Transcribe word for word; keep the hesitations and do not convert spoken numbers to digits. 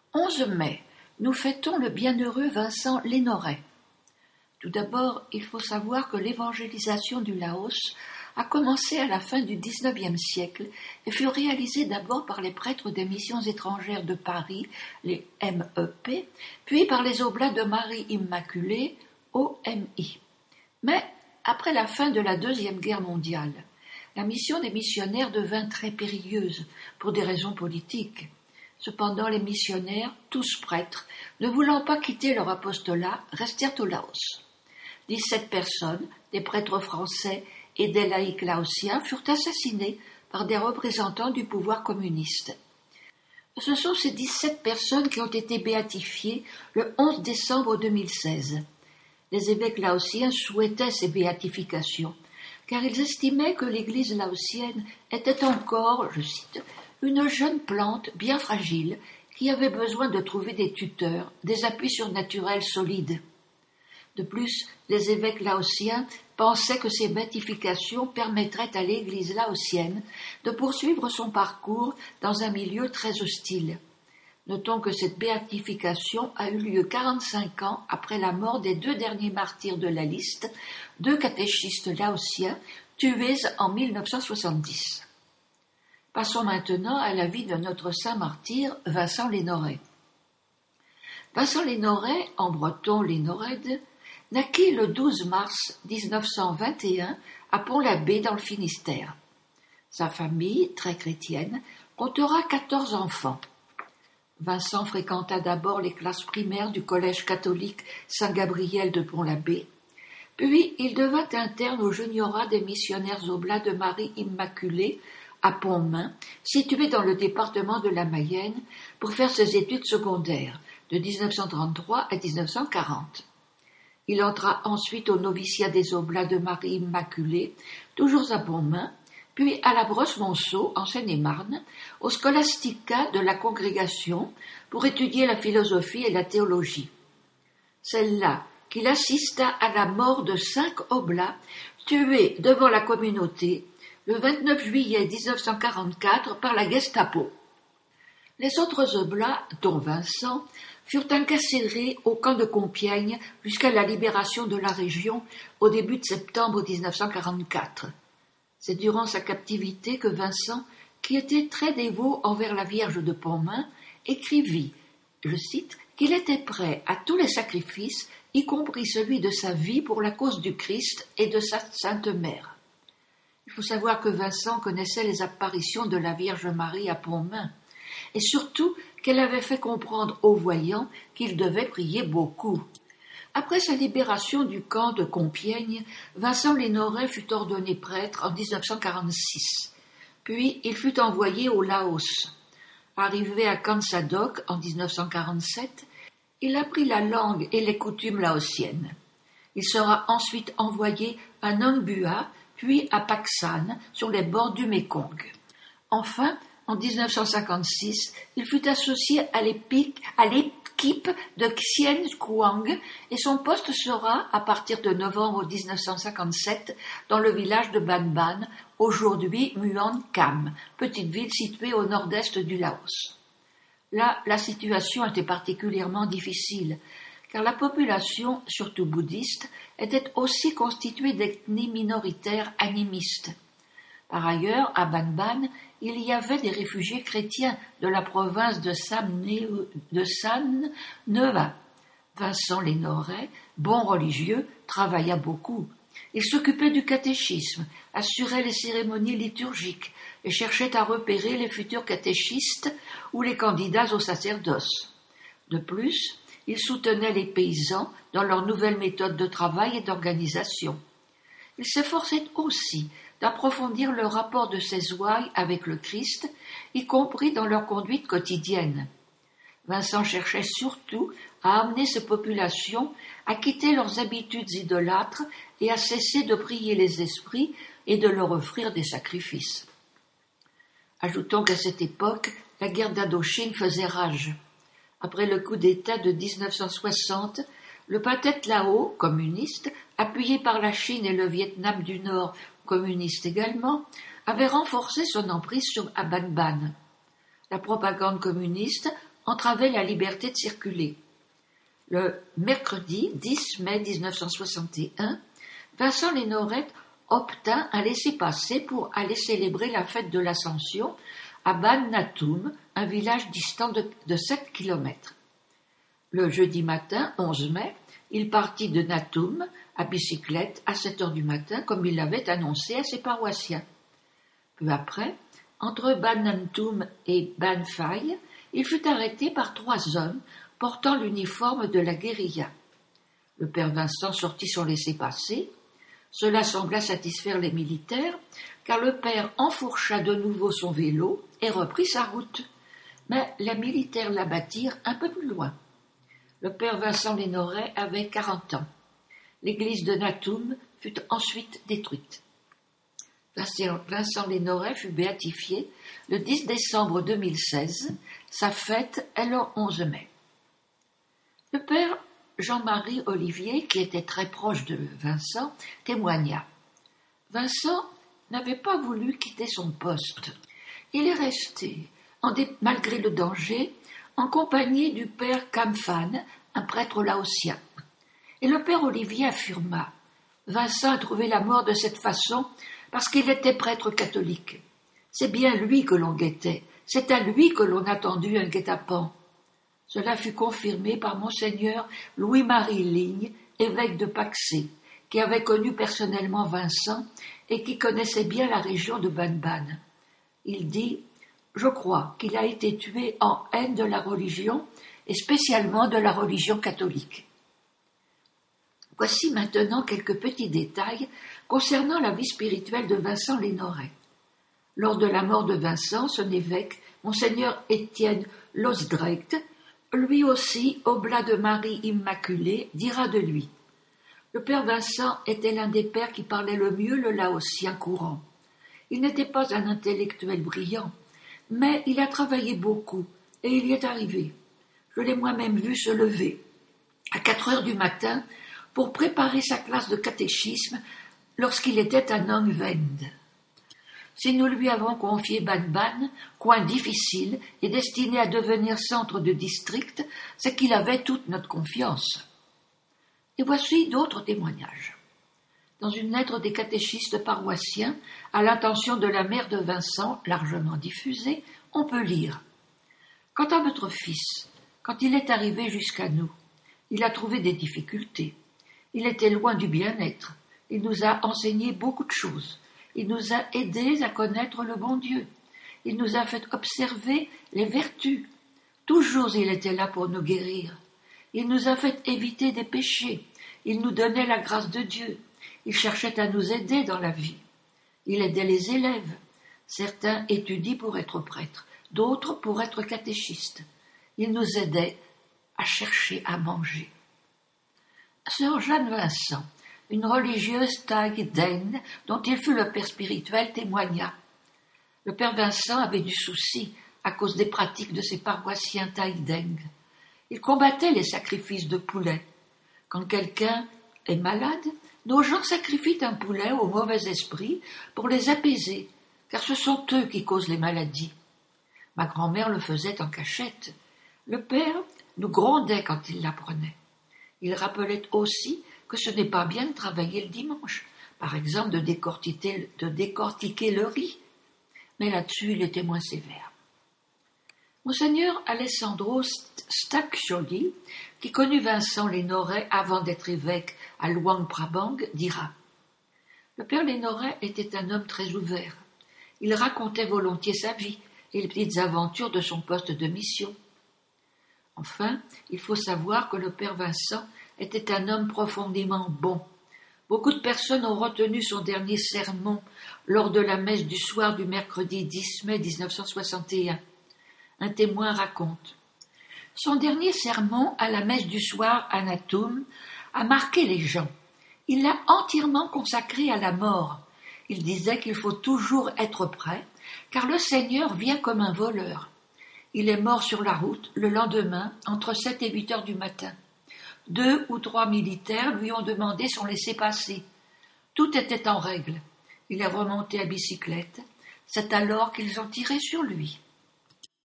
onze mai, nous fêtons le bienheureux Vincent Lénoret. Tout d'abord, il faut savoir que l'évangélisation du Laos a commencé à la fin du dix-neuvième siècle et fut réalisée d'abord par les prêtres des missions étrangères de Paris, les M E P, puis par les Oblats de Marie Immaculée, O M I. Mais, après la fin de la Deuxième Guerre mondiale, la mission des missionnaires devint très périlleuse pour des raisons politiques. Cependant, les missionnaires, tous prêtres, ne voulant pas quitter leur apostolat, restèrent au Laos. Dix-sept personnes, des prêtres français et des laïcs laotiens, furent assassinés par des représentants du pouvoir communiste. Ce sont ces dix-sept personnes qui ont été béatifiées le onze décembre deux mille seize. Les évêques laotiens souhaitaient ces béatifications, car ils estimaient que l'Église laotienne était encore, je cite, une jeune plante bien fragile qui avait besoin de trouver des tuteurs, des appuis surnaturels solides. De plus, les évêques laotiens pensaient que ces béatifications permettraient à l'Église laotienne de poursuivre son parcours dans un milieu très hostile. Notons que cette béatification a eu lieu quarante-cinq ans après la mort des deux derniers martyrs de la liste, deux catéchistes laotiens tués en mille neuf cent soixante-dix. Passons maintenant à la vie de notre saint martyr, Vincent Lénoret. Vincent Lénoret, en breton Lénored, naquit le douze mars dix-neuf cent vingt et un à Pont-l'Abbé dans le Finistère. Sa famille, très chrétienne, comptera quatorze enfants. Vincent fréquenta d'abord les classes primaires du collège catholique Saint-Gabriel de Pont-l'Abbé, puis il devint interne au Juniorat des missionnaires oblats de Marie Immaculée à Pontmain, situé dans le département de la Mayenne, pour faire ses études secondaires, de dix-neuf cent trente-trois à dix-neuf cent quarante. Il entra ensuite au noviciat des Oblats de Marie Immaculée, toujours à Pontmain, puis à la Brosse-Monceau, en Seine-et-Marne, au Scholastica de la Congrégation, pour étudier la philosophie et la théologie. C'est là qu'il assista à la mort de cinq Oblats, tués devant la communauté, le vingt-neuf juillet dix-neuf cent quarante-quatre par la Gestapo. Les autres Oblats, dont Vincent, furent incarcérés au camp de Compiègne jusqu'à la libération de la région au début de septembre dix-neuf cent quarante-quatre. C'est durant sa captivité que Vincent, qui était très dévot envers la Vierge de Pontmain, écrivit, je cite, qu'il était prêt à tous les sacrifices, y compris celui de sa vie pour la cause du Christ et de sa Sainte Mère. Il faut savoir que Vincent connaissait les apparitions de la Vierge Marie à Pontmain, et surtout qu'elle avait fait comprendre aux voyants qu'il devait prier beaucoup. Après sa libération du camp de Compiègne, Vincent Lénoret fut ordonné prêtre en dix-neuf cent quarante-six. Puis il fut envoyé au Laos. Arrivé à Kansadok en dix-neuf cent quarante-sept, il apprit la langue et les coutumes laotiennes. Il sera ensuite envoyé à Nong Bua, puis à Paksan, sur les bords du Mékong. Enfin, en dix-neuf cent cinquante-six, il fut associé à l'épique, à l'équipe de Xian Kuang et son poste sera, à partir de novembre dix-neuf cent cinquante-sept, dans le village de Ban Ban, aujourd'hui Muan Kam, petite ville située au nord-est du Laos. Là, la situation était particulièrement difficile, car la population, surtout bouddhiste, était aussi constituée d'ethnies minoritaires animistes. Par ailleurs, à Ban Ban, il y avait des réfugiés chrétiens de la province de San Neva. Vincent Lénoret, bon religieux, travailla beaucoup. Il s'occupait du catéchisme, assurait les cérémonies liturgiques et cherchait à repérer les futurs catéchistes ou les candidats au sacerdoce. De plus, il soutenait les paysans dans leurs nouvelles méthodes de travail et d'organisation. Il s'efforçait aussi d'approfondir le rapport de ces ouailles avec le Christ, y compris dans leur conduite quotidienne. Vincent cherchait surtout à amener ces populations à quitter leurs habitudes idolâtres et à cesser de prier les esprits et de leur offrir des sacrifices. Ajoutons qu'à cette époque, la guerre d'Indochine faisait rage. Après le coup d'État de dix-neuf cent soixante, le Pathet Lao, communiste, appuyé par la Chine et le Vietnam du Nord, communiste également, avait renforcé son emprise sur Ban Ban. La propagande communiste entravait la liberté de circuler. Le mercredi dix mai mille neuf cent soixante et un, Vincent Lénoret obtint un laissez-passer pour aller célébrer la fête de l'Ascension à Ban Natoum, un village distant de, de sept kilomètres. Le jeudi matin, onze mai, il partit de Natoum à bicyclette à sept heures du matin, comme il l'avait annoncé à ses paroissiens. Peu après, entre Ban Natoum et Ban Faye, il fut arrêté par trois hommes portant l'uniforme de la guérilla. Le père Vincent sortit son laissez-passer. Cela sembla satisfaire les militaires, car le père enfourcha de nouveau son vélo et reprit sa route. Mais les militaires l'abattirent un peu plus loin. Le père Vincent Lénoret avait quarante ans. L'église de Natoum fut ensuite détruite. Vincent Lénoret fut béatifié le dix décembre deux mille seize. Sa fête est le onze mai. Le père Jean-Marie Olivier, qui était très proche de Vincent, témoigna. Vincent n'avait pas voulu quitter son poste. Il est resté, en dé... malgré le danger, en compagnie du père Kamfan, un prêtre laotien. Et le père Olivier affirma. Vincent a trouvé la mort de cette façon parce qu'il était prêtre catholique. C'est bien lui que l'on guettait, c'est à lui que l'on a tendu un guet-apens. Cela fut confirmé par monseigneur Louis-Marie Ligne, évêque de Paxé, qui avait connu personnellement Vincent et qui connaissait bien la région de Ban-Ban. Il dit « Je crois qu'il a été tué en haine de la religion et spécialement de la religion catholique. » Voici maintenant quelques petits détails concernant la vie spirituelle de Vincent Lénoret. Lors de la mort de Vincent, son évêque, monseigneur Étienne Losdrecht, lui aussi, oblat de Marie Immaculée, dira de lui. Le père Vincent était l'un des pères qui parlait le mieux le laotien courant. Il n'était pas un intellectuel brillant, mais il a travaillé beaucoup et il y est arrivé. Je l'ai moi-même vu se lever à quatre heures du matin pour préparer sa classe de catéchisme lorsqu'il était à Nong Vend. Si nous lui avons confié Ban-Ban, coin difficile et destiné à devenir centre de district, c'est qu'il avait toute notre confiance. Et voici d'autres témoignages. Dans une lettre des catéchistes paroissiens, à l'intention de la mère de Vincent, largement diffusée, on peut lire « Quant à votre fils, quand il est arrivé jusqu'à nous, il a trouvé des difficultés. Il était loin du bien-être. Il nous a enseigné beaucoup de choses. Il nous a aidés à connaître le bon Dieu. Il nous a fait observer les vertus. Toujours il était là pour nous guérir. Il nous a fait éviter des péchés. Il nous donnait la grâce de Dieu. Il cherchait à nous aider dans la vie. Il aidait les élèves. Certains étudient pour être prêtres, d'autres pour être catéchistes. Il nous aidait à chercher à manger. Sœur Jeanne Vincent, une religieuse Thaï Deng, dont il fut le père spirituel, témoigna. Le père Vincent avait du souci à cause des pratiques de ses paroissiens Thaï Deng. Il combattait les sacrifices de poulet. Quand quelqu'un est malade, nos gens sacrifient un poulet aux mauvais esprits pour les apaiser, car ce sont eux qui causent les maladies. Ma grand-mère le faisait en cachette. Le père nous grondait quand il l'apprenait. Il rappelait aussi que ce n'est pas bien de travailler le dimanche, par exemple de décortiquer, de décortiquer le riz. Mais là-dessus, il était moins sévère. Monseigneur Alessandro Stacchioli, qui connut Vincent Lénoret avant d'être évêque à Luang Prabang, dira « Le père Lénoret était un homme très ouvert. Il racontait volontiers sa vie et les petites aventures de son poste de mission. Enfin, il faut savoir que le père Vincent était un homme profondément bon. Beaucoup de personnes ont retenu son dernier sermon lors de la messe du soir du mercredi dix mai mille neuf cent soixante et un. Un témoin raconte. Son dernier sermon à la messe du soir à Natoum a marqué les gens. Il l'a entièrement consacré à la mort. Il disait qu'il faut toujours être prêt, car le Seigneur vient comme un voleur. Il est mort sur la route le lendemain, entre sept et huit heures du matin. Deux ou trois militaires lui ont demandé son laissez-passer. Tout était en règle. Il est remonté à bicyclette. C'est alors qu'ils ont tiré sur lui.